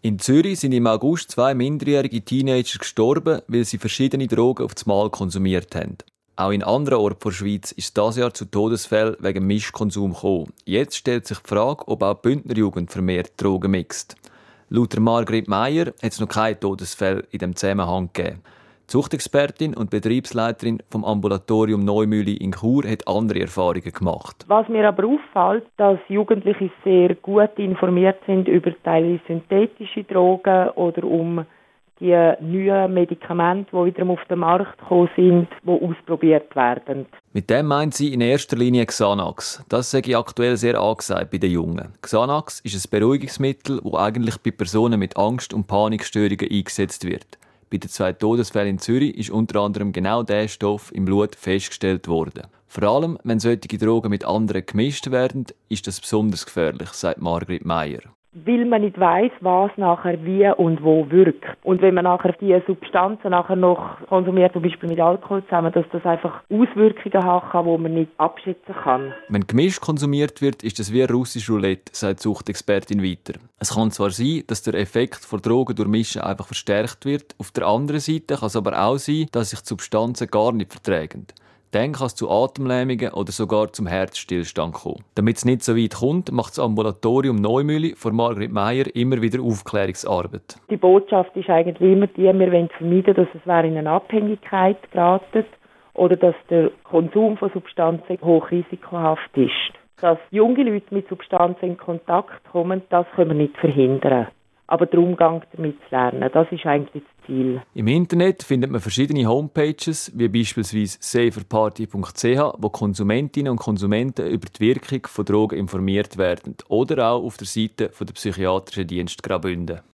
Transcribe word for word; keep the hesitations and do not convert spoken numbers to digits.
In Zürich sind im August zwei minderjährige Teenager gestorben, weil sie verschiedene Drogen auf das Mal konsumiert haben. Auch in anderen Orten der Schweiz ist dieses Jahr zu Todesfällen wegen Mischkonsum gekommen. Jetzt stellt sich die Frage, ob auch die Bündner Jugend vermehrt Drogen mixt. Laut Margrit Meier hat es noch keine Todesfälle in diesem Zusammenhang gegeben. Die Suchtexpertin und Betriebsleiterin vom Ambulatorium Neumühle in Chur hat andere Erfahrungen gemacht. Was mir aber auffällt, dass Jugendliche sehr gut informiert sind über teilweise synthetische Drogen oder um die neuen Medikamente, die wiederum auf den Markt gekommen sind, die ausprobiert werden. Mit dem meint sie in erster Linie Xanax. Das sage ich aktuell sehr angesagt bei den Jungen. Xanax ist ein Beruhigungsmittel, das eigentlich bei Personen mit Angst- und Panikstörungen eingesetzt wird. Bei den zwei Todesfällen in Zürich ist unter anderem genau dieser Stoff im Blut festgestellt worden. Vor allem, wenn solche Drogen mit anderen gemischt werden, ist das besonders gefährlich, sagt Margrit Meier. Weil man nicht weiss, was nachher wie und wo wirkt. Und wenn man nachher diese Substanzen nachher noch konsumiert, zum Beispiel mit Alkohol zusammen, dass das einfach Auswirkungen haben kann, die man nicht abschätzen kann. Wenn gemischt konsumiert wird, ist das wie russisch Roulette, sagt die Suchtexpertin weiter. Es kann zwar sein, dass der Effekt von Drogen durch Mischen einfach verstärkt wird, auf der anderen Seite kann es aber auch sein, dass sich die Substanzen gar nicht vertragen. Dann kann es zu Atemlähmungen oder sogar zum Herzstillstand kommen. Damit es nicht so weit kommt, macht das Ambulatorium Neumühle von Margrit Meier immer wieder Aufklärungsarbeit. Die Botschaft ist eigentlich immer die, wir wollen vermeiden, dass es in eine Abhängigkeit geraten oder dass der Konsum von Substanzen hochrisikohaft ist. Dass junge Leute mit Substanzen in Kontakt kommen, das können wir nicht verhindern. Aber der Umgang damit zu lernen, das ist eigentlich das Ziel. Im Internet findet man verschiedene Homepages, wie beispielsweise saferparty punkt c h, wo Konsumentinnen und Konsumenten über die Wirkung von Drogen informiert werden. Oder auch auf der Seite der Psychiatrischen Dienst Graubünden.